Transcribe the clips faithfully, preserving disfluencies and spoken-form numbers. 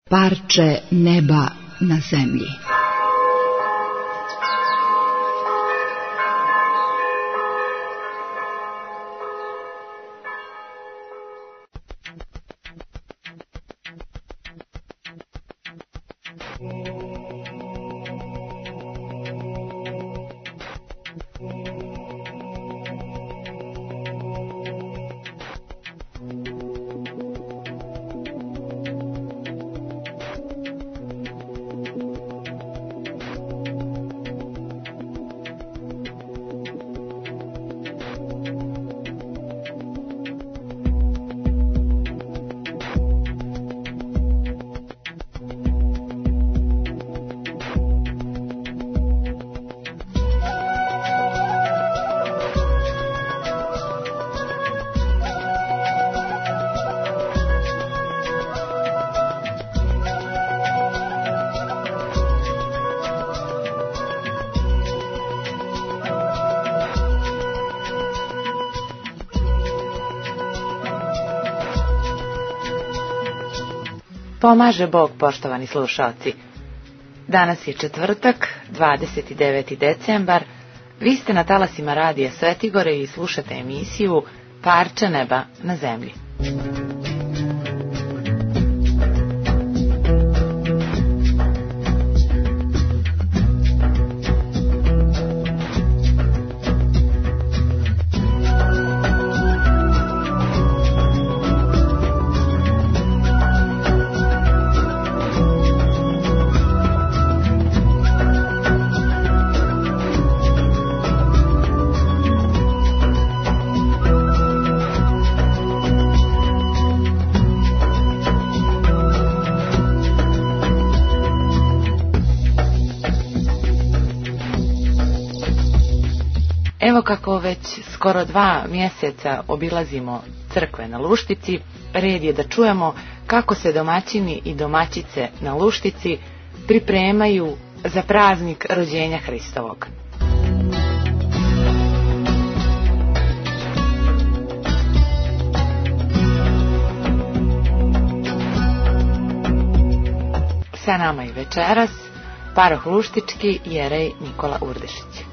Parče neba na zemlji. Pomaže Bog, poštovani slušalci. Danas je četvrtak, dvadeset deveti decembar. Vi ste na talasima radija Svetigore i slušate emisiju Parče neba na zemlji. Evo kako već skoro dva mjeseca obilazimo crkve na Luštici, red je da čujemo kako se domaćini i domaćice na Luštici pripremaju za praznik rođenja Hristovog. Sa nama i večeras paroh Luštički jerej Nikola Urdešić.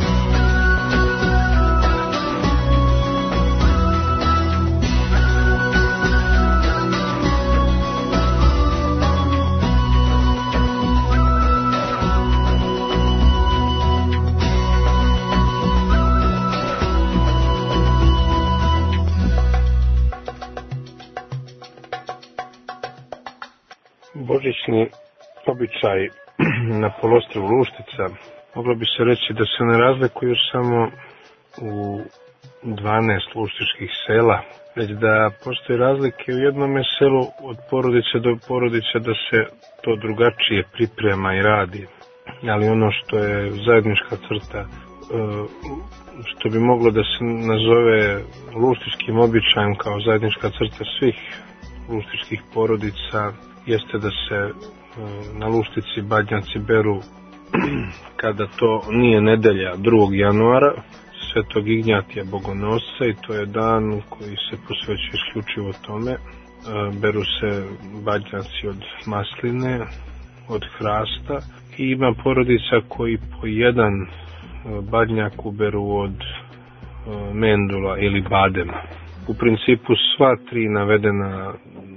Božićni običaj na poluostrvu Luštica moglo bi se reći da se ne razlikuju samo u dvanaest luštičkih sela, već da postoje razlike u jednom selu od porodice do porodice, da se to drugačije priprema i radi. Ali ono što je zajednička crta, što bi moglo da se nazove luštičkim običajem kao zajednička crta svih luštičkih porodica, jeste da se na Luštici badnjaci beru kada to nije nedelja drugog januara, Svetog Ignjatija Bogonosca, i to je dan koji se posvećuje isključivo tome. Beru se badnjaci od masline, od hrasta, i ima porodica koji po jedan badnjak uberu od mendula ili badema. U principu sva tri navedena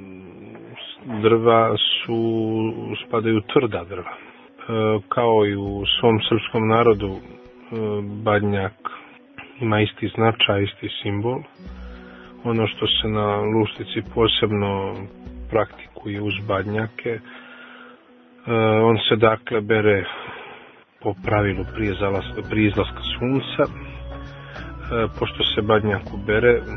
drva su, spadaju tvrda drva. E, kao i u svom srpskom narodu, e, badnjak ima isti značaj, isti simbol. Ono što se na Luštici posebno praktikuje uz badnjake, e, on se dakle bere po pravilu prije, zalaska, prije izlaska sunca. E, pošto se badnjak ubere, e,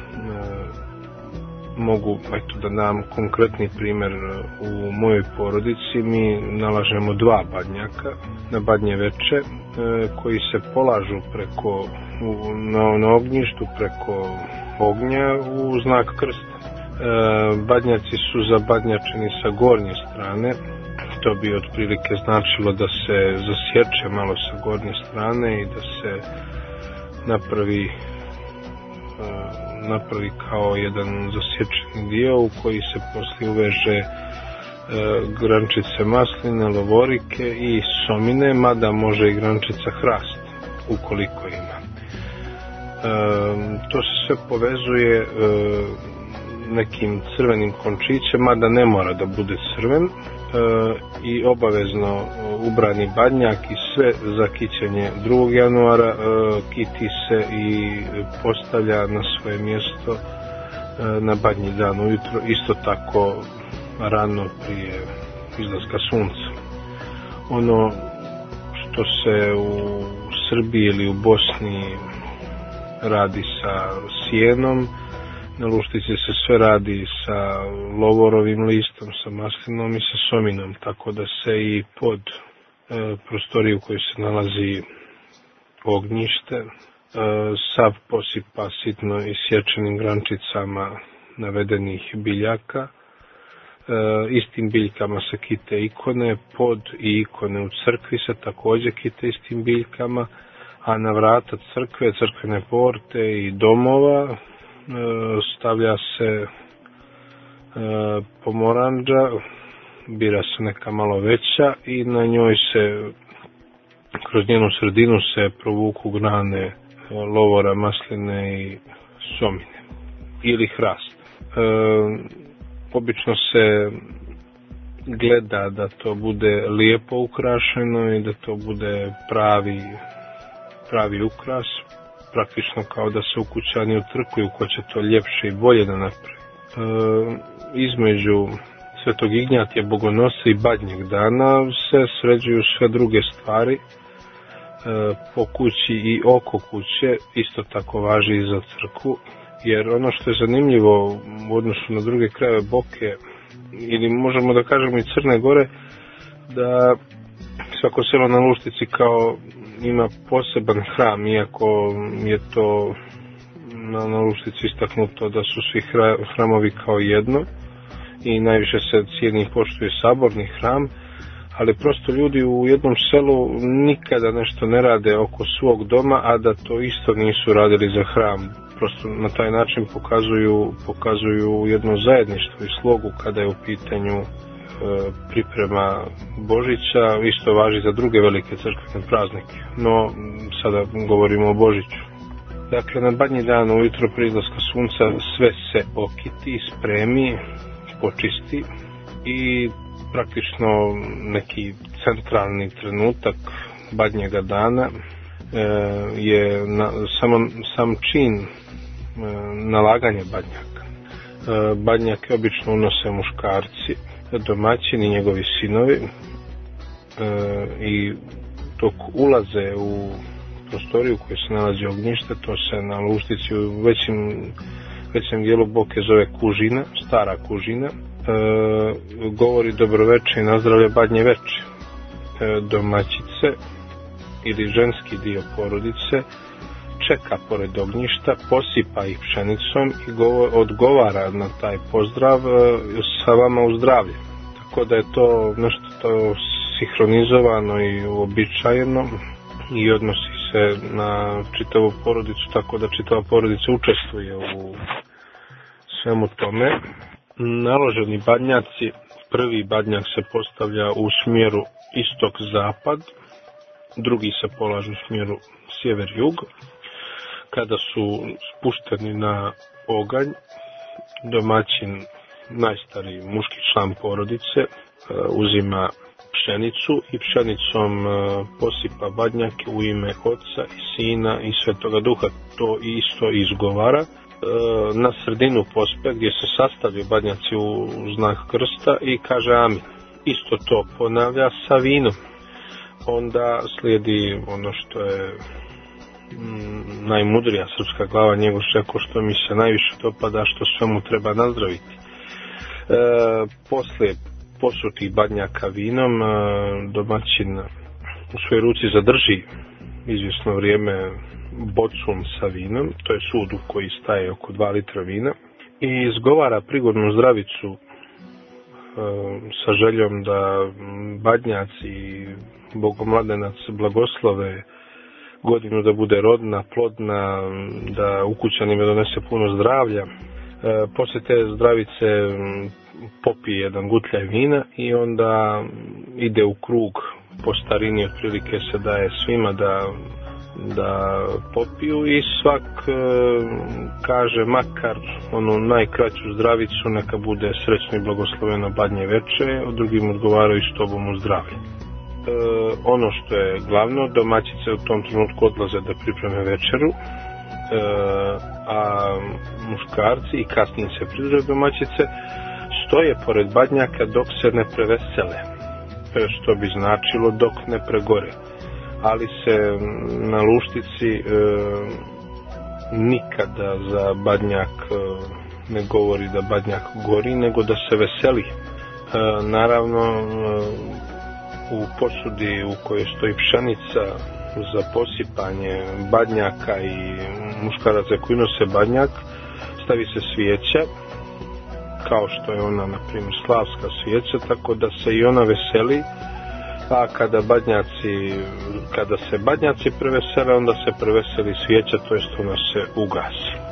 mogu, eto da dam konkretni primjer, u mojoj porodici mi nalažemo dva badnjaka na badnje veče, e, koji se polažu preko, u, na, na ognjištu preko ognja u znak krsta. E, badnjaci su zabadnjačeni sa gornje strane, to bi otprilike značilo da se zasječe malo sa gornje strane i da se napravi napravi kao jedan zasječeni dio u koji se poslije uveže grančice masline, lovorike i somine, mada može i grančica hrast ukoliko ima. To se sve povezuje nekim crvenim končićem, mada ne mora da bude crven, i obavezno ubrani badnjak i sve za kićenje drugog januara kiti se i postavlja na svoje mjesto na badnji dan ujutro, isto tako rano prije izlaska sunca. Ono što se u Srbiji ili u Bosni radi sa sjenom, na luštici se sve radi sa lovorovim listom, sa maslinom i sa sominom, tako da se i pod e, prostoriju u kojoj se nalazi ognjište e, sav posipa sitno isječenim grančicama navedenih biljaka. E, istim biljkama se kite ikone, pod i ikone u crkvi se također kite istim biljkama, a na vrata crkve, crkvene porte i domova stavlja se pomoranđa, bira se neka malo veća i na njoj se, kroz njenu sredinu se provuku grane lovora, masline i somine ili hrast. E, obično se gleda da to bude lijepo ukrašeno i da to bude pravi, pravi ukras, praktično kao da se ukućani utrkuju ko će to ljepše i bolje da napravi. E, između Svetog Ignjatija Bogonosca i Badnjeg dana se sređuju sve druge stvari e, po kući i oko kuće, isto tako važi i za crkvu, jer ono što je zanimljivo u odnosu na druge krajeve Boke, ili možemo da kažemo i Crne Gore, da svako selo na Luštici kao ima poseban hram, iako je to na, na Luštici istaknuto da su svi hra, hramovi kao jedno i najviše se cijeni i poštuje saborni hram, ali prosto ljudi u jednom selu nikada nešto ne rade oko svog doma, a da to isto nisu radili za hram. Prosto na taj način pokazuju, pokazuju jedno zajedništvo i slogu kada je u pitanju priprema Božića, isto važi za druge velike crkvene praznike, no sada govorimo o Božiću. Dakle, na Badnji dan ujutro prije izlaska sunca sve se okiti, spremi, počisti i praktično neki centralni trenutak Badnjega dana e, je na, samo, sam čin e, nalaganje badnjaka. E, badnjake obično unose muškarci, domaćini, njegovi sinovi, e, i dok ulaze u prostoriju u kojoj se nalazi ognjište, to se na Luštici u većim, većem dijelu Boke zove kužina, stara kužina, e, govori dobroveče i nazdravlje Badnje veče. E, domaćice ili ženski dio porodice čeka pored ognjišta, posipa ih pšenicom i govor, odgovara na taj pozdrav sa vama u zdravlje. Tako da je to nešto to sinhronizovano i uobičajeno i odnosi se na čitavu porodicu, tako da čitava porodica učestvuje u svemu tome. Naloženi badnjaci, prvi badnjak se postavlja u smjeru istok-zapad, drugi se polaže u smjeru sjever-jug. Kada su spušteni na oganj, domaćin, najstariji muški član porodice, uzima pšenicu i pšenicom posipa badnjake u ime Oca i Sina i Svetoga Duha. To isto izgovara. Na sredinu pospe gdje se sastavljaju badnjaci u znak krsta i kaže amin. Isto to ponavlja sa vinom. Onda slijedi ono što je najmudrija srpska glava, njegov šeko, što mi se najviše dopada, što sve mu treba nazdraviti. E, poslije posutih badnjaka vinom, e, domaćin u svojoj ruci zadrži izvjesno vrijeme bocun sa vinom, to je sud u koji staje oko dva litra vina, i izgovara prigodnu zdravicu e, sa željom da badnjaci i bogomladenac blagoslove godinu, da bude rodna, plodna, da ukućanima donese puno zdravlja, Poslije te zdravice popije jedan gutljaj vina i onda ide u krug, po starini otprilike se daje svima da, da popiju i svak e, kaže makar onu najkraću zdravicu, neka bude srećno i blagosloveno badnje veče, a drugim odgovaraju s tobom u zdravlje. E, ono što je glavno, domaćice u tom trenutku odlaze da pripreme večeru, e, a muškarci i kasnije se pridruže domaćice stoje pored badnjaka dok se ne prevesele, što bi značilo dok ne pregore. Ali se na Luštici e, nikada za badnjak e, ne govori da badnjak gori, nego da se veseli. E, naravno, e, u posudi u kojoj stoji pšenica za posipanje badnjaka i muškaraca koji nose badnjak, stavi se svijeća, kao što je ona, na primjer, slavska svijeća, tako da se i ona veseli, a kada badnjaci, kada se badnjaci prevesele, onda se preveseli svijeća, to jest ona se ugasi. E,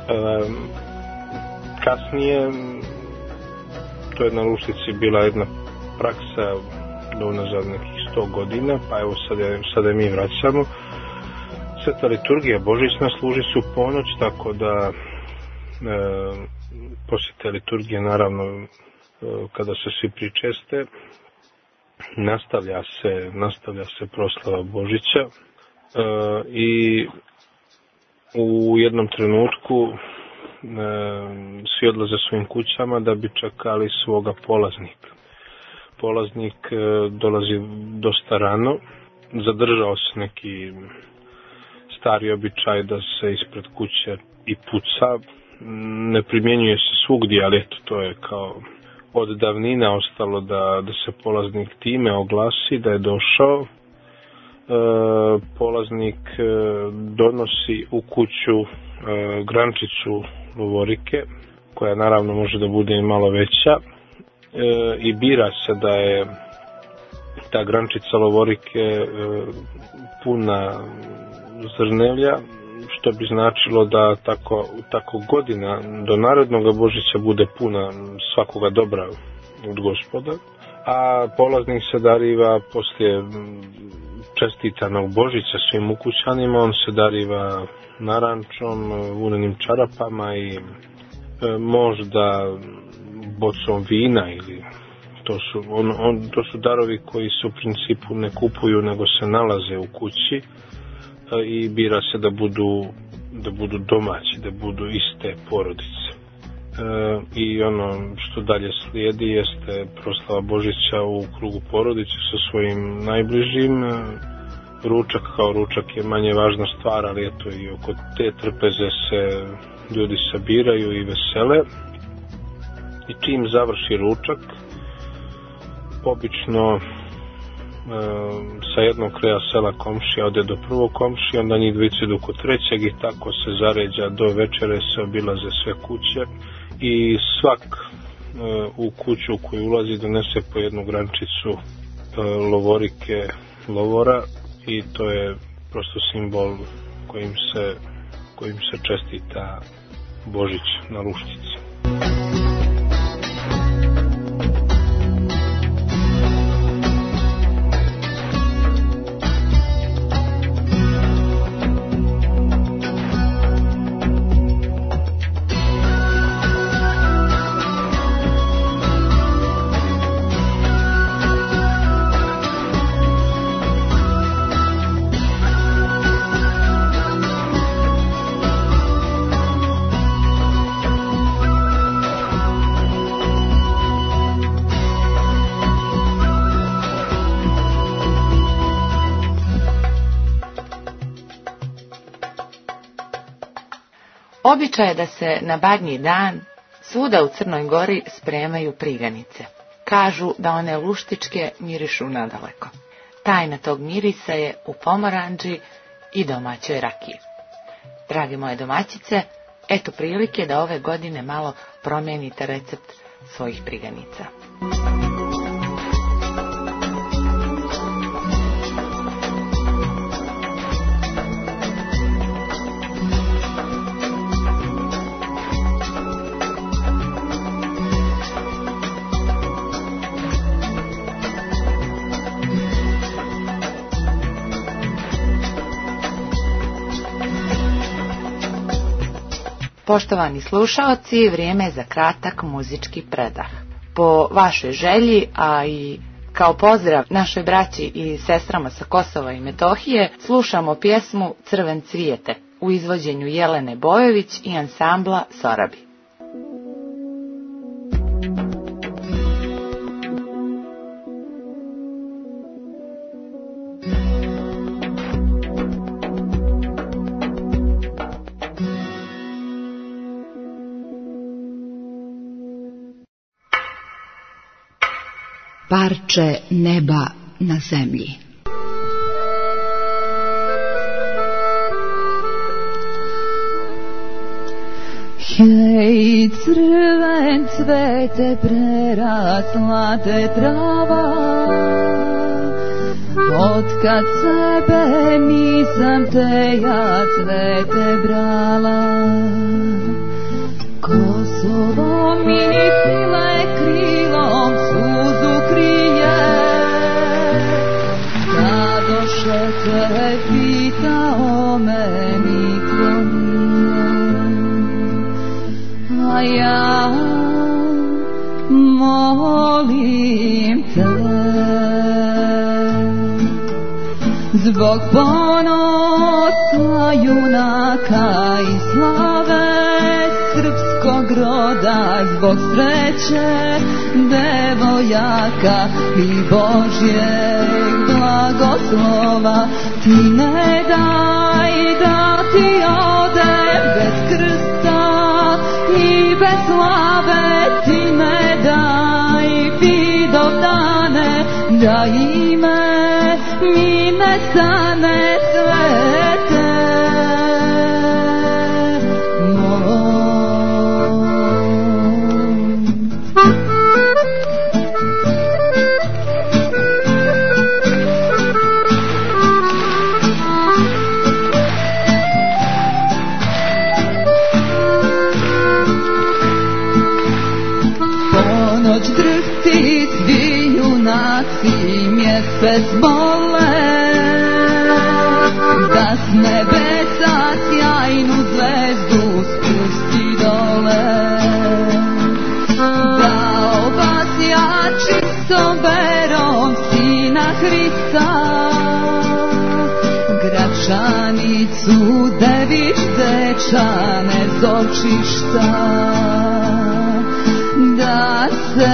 kasnije, to je na Luštici bila jedna praksa do unazad nekih sto godina, pa evo sada, sada mi vraćamo. Sveta liturgija božićna služi se u ponoć, tako da e, poslije te liturgije, naravno, e, kada se svi pričeste, nastavlja se, nastavlja se proslava Božića e, i u jednom trenutku e, svi odlaze svojim kućama da bi čekali svoga polaznika. Polaznik e, dolazi dosta rano, zadržao se neki stari običaj da se ispred kuće i puca, ne primjenjuje se svugdje, ali eto, to je kao od davnina ostalo da, da se polaznik time oglasi da je došao. E, polaznik e, donosi u kuću e, grančicu lovorike, koja naravno može da bude i malo veća, e, i bira se da je ta grančica lovorike e, puna zrnevlja, što bi značilo da tako, tako godina do narednog Božića bude puna svakoga dobra od Gospoda, a polaznik se dariva poslije čestitanog Božića svim ukućanima, on se dariva narančom, vunenim čarapama i e, možda bocom vina, ili to su, on, on, to su darovi koji se u principu ne kupuju nego se nalaze u kući i bira se da budu, da budu domaći, da budu iste porodice. E, I ono što dalje slijedi jeste proslava Božića u krugu porodice sa svojim najbližim. Ručak kao ručak je manje važna stvar, ali eto i oko te trpeze se ljudi sabiraju i vesele. I čim završi ručak, obično sa jednog kraja sela komšija ode do prvog komšija, onda njih dvojica idu kod trećeg i tako se zaređa do večere, se obilaze sve kuće i svak u kuću u koju ulazi donese po jednu grančicu lovorike lovora i to je prosto simbol kojim se, kojim se čestita Božić na Luštici. Običaj je da se na Badnji dan svuda u Crnoj Gori spremaju priganice. Kažu da one luštičke mirišu nadaleko. Tajna tog mirisa je u pomoranđi i domaćoj rakiji. Drage moje domaćice, eto prilike da ove godine malo promijenite recept svojih priganica. Poštovani slušaoci, vrijeme je za kratak muzički predah. Po vašoj želji, a i kao pozdrav našoj braći i sestrama sa Kosova i Metohije, slušamo pjesmu Crven cvijete u izvođenju Jelene Bojović i ansambla Sorabi. Parče neba na zemlji. Hej, crven cvete, prerasla te trava, otkad sebe nisam te ja cvete brala. Kosovo mi file krilom suzu krije, da doše te pita o meni ko nije. A ja molim te, zbog ponosa junaka i slave srpskog roda, zbog sreće devojaka i Božjeg blagoslova, ti ne daj da ti odem bez krsta i bez slave, ti ne daj Vidovdane, da ime mi nestane svete. Mjesec bole, da s nebesa sjajnu zvezdu spusti dole, da obasja čistom verom Sina Hrista, Gračanicu, Dević, Dečane, Zovčišta, da se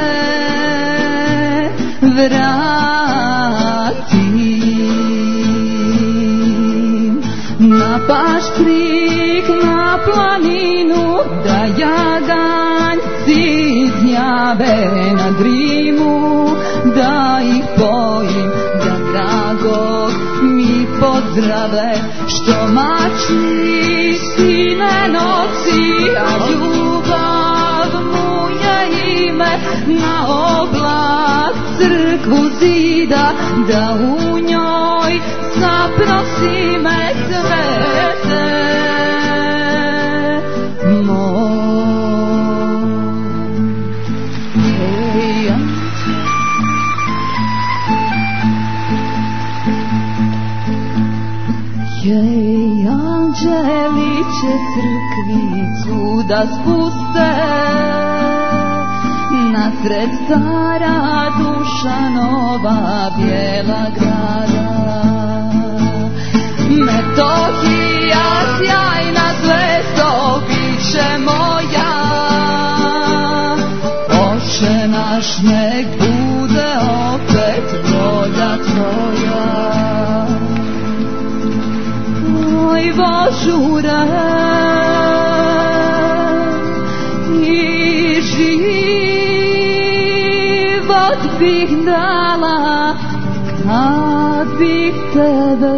vratim na Paškrik, na planinu, da jaganjci gnjave na Drimu, da ih pojim, da dragog mi pozdrave, što mači sine noci, a ljubav mu je ime, na oblak crkvu zida, da u njoj zaprosi me svete moj. Hej, hej, anđeli će crkvicu da spuste nasred stara Dušanova bijela grada. Metohija, sjajna zvezdo, bit će moja, Oče naš, nek bude opet volja tvoja. Oj, Božure, i život bih dala kad bih tebe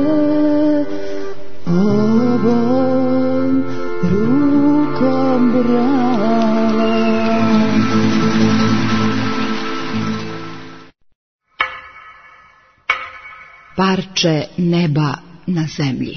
ovom rukom brala. Parče neba na zemlji.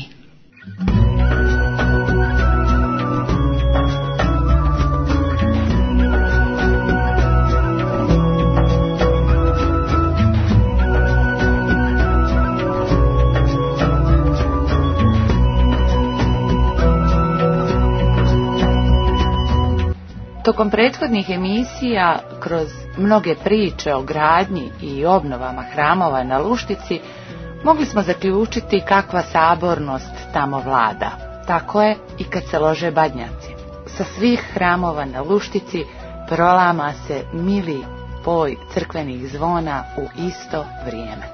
Tokom prethodnih emisija, kroz mnoge priče o gradnji i obnovama hramova na Luštici, mogli smo zaključiti kakva sabornost tamo vlada. Tako je i kad se lože badnjaci. Sa svih hramova na Luštici prolama se mili poj crkvenih zvona u isto vrijeme.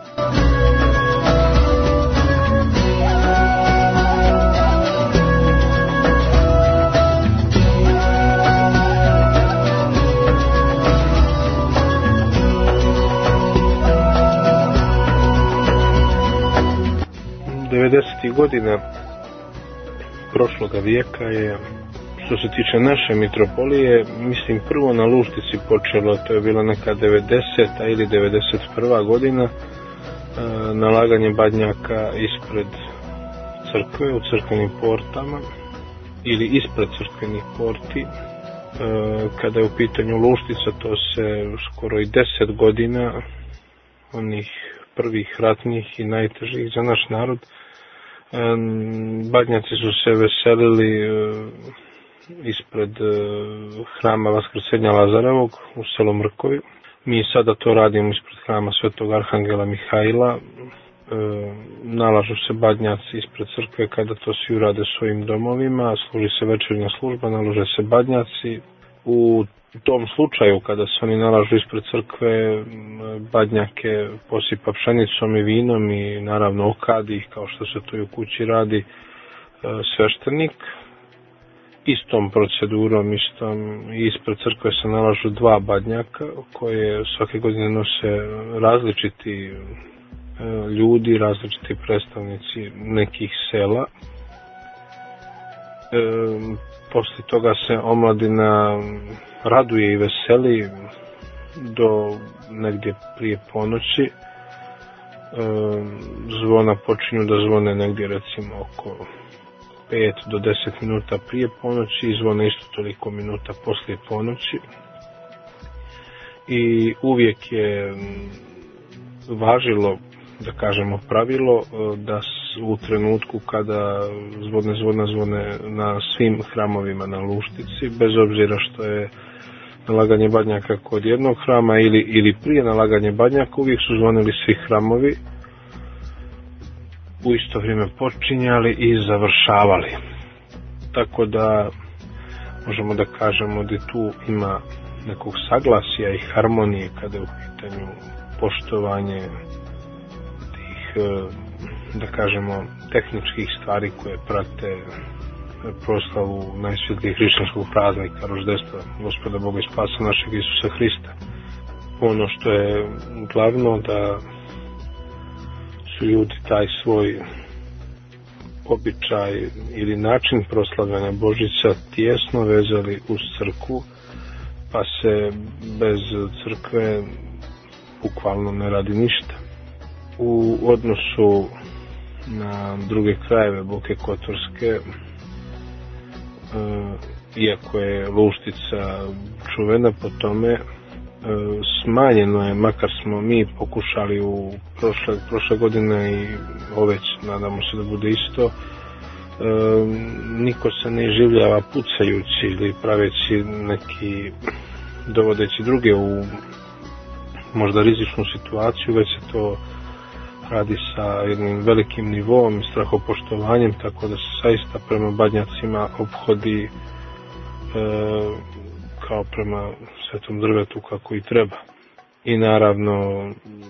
devedesetih godina prošloga vijeka je, što se tiče naše mitropolije, mislim prvo na Luštici počelo, to je bila neka devedeseta ili devedeset prva godina, nalaganje badnjaka ispred crkve, u crkvenim portama ili ispred crkvenih porti. Kada je u pitanju Luštica, to se skoro i deset godina, onih prvih ratnih i najtežih za naš narod, badnjaci su se veselili ispred hrama Vaskrsenja Lazarevog u selu Mrkovi. Mi sada to radimo ispred hrama Svetog Arhangela Mihajla. Nalažu se badnjaci ispred crkve kada to svi urade svojim domovima, služi se večernja služba, nalože se badnjaci. U tom slučaju kada se oni nalažu ispred crkve, badnjake posipa pšenicom i vinom i naravno okadi ih, kao što se to i u kući radi, sveštenik. Istom procedurom, istom, ispred crkve se nalažu dva badnjaka koje svake godine nose različiti ljudi, različiti predstavnici nekih sela. E, posle toga se omladina raduje i veseli do negdje prije ponoći. E, zvona počinju da zvone negdje recimo oko pet do deset minuta prije ponoći i zvone isto toliko minuta poslije ponoći. I uvijek je važilo, da kažemo, pravilo da u trenutku kada zvone zvona zvone na svim hramovima na Luštici, bez obzira što je nalaganje badnjaka kod jednog hrama ili, ili prije nalaganje badnjaka, uvijek su zvonili svi hramovi, u isto vrijeme počinjali i završavali. Tako da možemo da kažemo da tu ima nekog saglasja i harmonije kada je u pitanju poštovanje tih, da kažemo, tehničkih stvari koje prate proslavu najsvjetlijeg hrišćanskog praznika, roždestva Gospoda Boga i Spasa našeg Isusa Hrista. Ono što je glavno, da su ljudi taj svoj običaj ili način proslavljanja Božića tijesno vezali uz crkvu, pa se bez crkve bukvalno ne radi ništa. U odnosu na druge krajeve Boke Kotorske, iako je Luštica čuvena po tome, smanjeno je, makar smo mi pokušali u prošle, prošle godine i ove, nadamo se da bude isto, e, niko se ne življava pucajući ili praveći neki, dovodeći druge u možda rizičnu situaciju, već se to radi sa jednim velikim nivom i strahopoštovanjem, tako da se zaista prema badnjacima ophodi e, kao prema svetom drvetu kako i treba. I naravno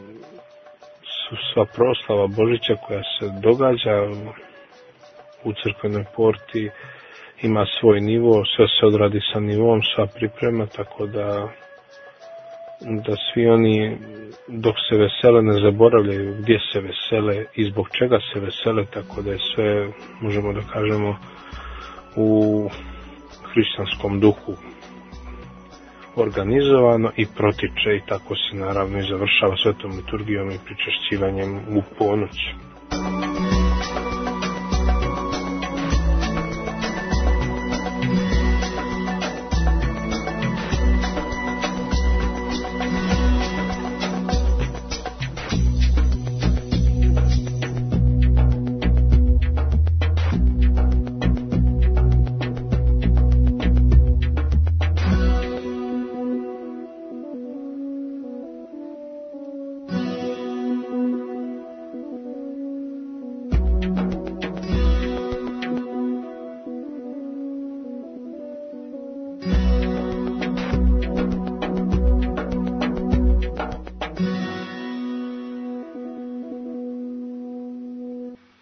sva proslava Božića koja se događa u crkvenoj porti ima svoj nivo, sve se odradi sa nivom, sva priprema, tako da da svi oni dok se vesele ne zaboravljaju gdje se vesele i zbog čega se vesele, tako da je sve, možemo da kažemo, u hrišćanskom duhu organizovano i protiče, i tako se naravno i završava svetom liturgijom i pričešćivanjem u ponoć.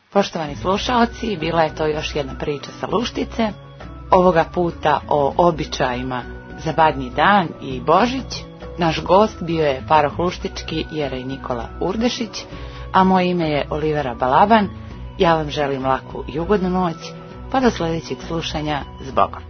Poštovani slušaoci, bila je to još jedna priča sa Luštice, ovoga puta o običajima za Badnji dan i Božić. Naš gost bio je paroh Luštički Jerej Nikola Urdešić, a moje ime je Olivera Balaban. Ja vam želim laku i ugodnu noć, pa do sljedećeg slušanja, s Bogom.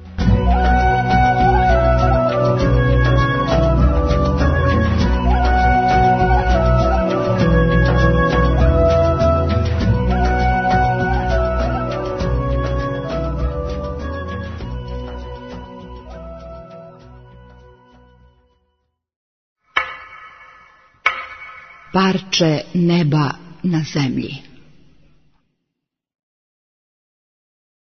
Parče neba na zemlji.